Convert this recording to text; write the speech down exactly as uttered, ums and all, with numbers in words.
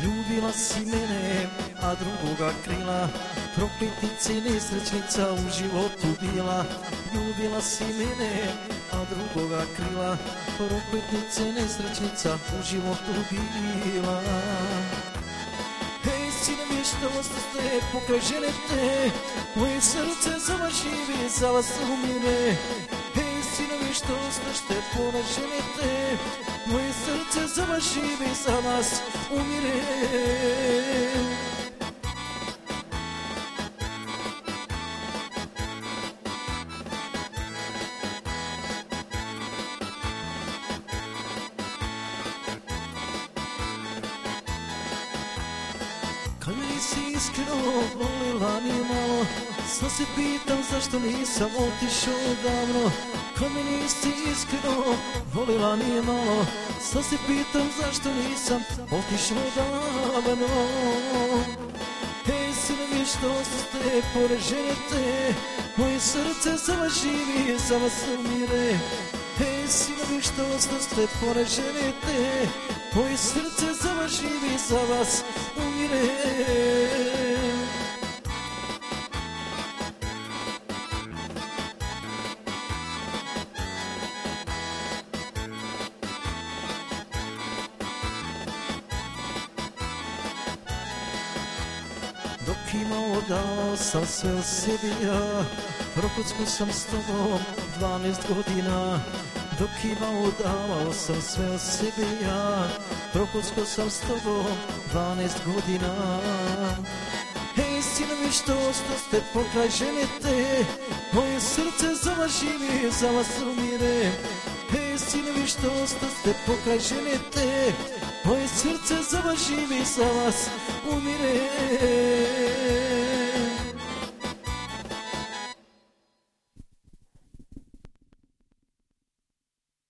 Ljubila si mene, a drugoga krila, prokletica i nesrećnica u životu bila. Ljubila si mene, a drugoga krila, prokletica i nesrećnica u životu bila. Hej, sinovi, što ostaste pokraj žene te, moje srce za vas živi, za vas umire. Hej, sinovi, što ostaste pokraj žene te, moje srce za vas živi, za vas umire. Kad me nisi iskreno volila ni malo, sad se pitam zašto nisam otišao davno. Kad me nisi iskreno volila ni malo, sad se pitam zašto nisam otišao davno. Hej, sinovi, što ste pored žene te, moje srce za vas živi, za vas umire. Hej, sinovi, što ste pored žene te, moje srce za vas živi, za vas umire. Dok imao dao sam sve o sebi ja, prokucko sam s tobom dvanaest godina. Dok imao davao sam sve o sebi ja, prokucko sam s tobom dvanaest godina. Hej, sinovi, što ostaste pokraj žene te, moje srce za vas živi, za vas umire. Hej, sinovi, što ostaste pokraj žene te, moje srce za vas živi, za vas umire.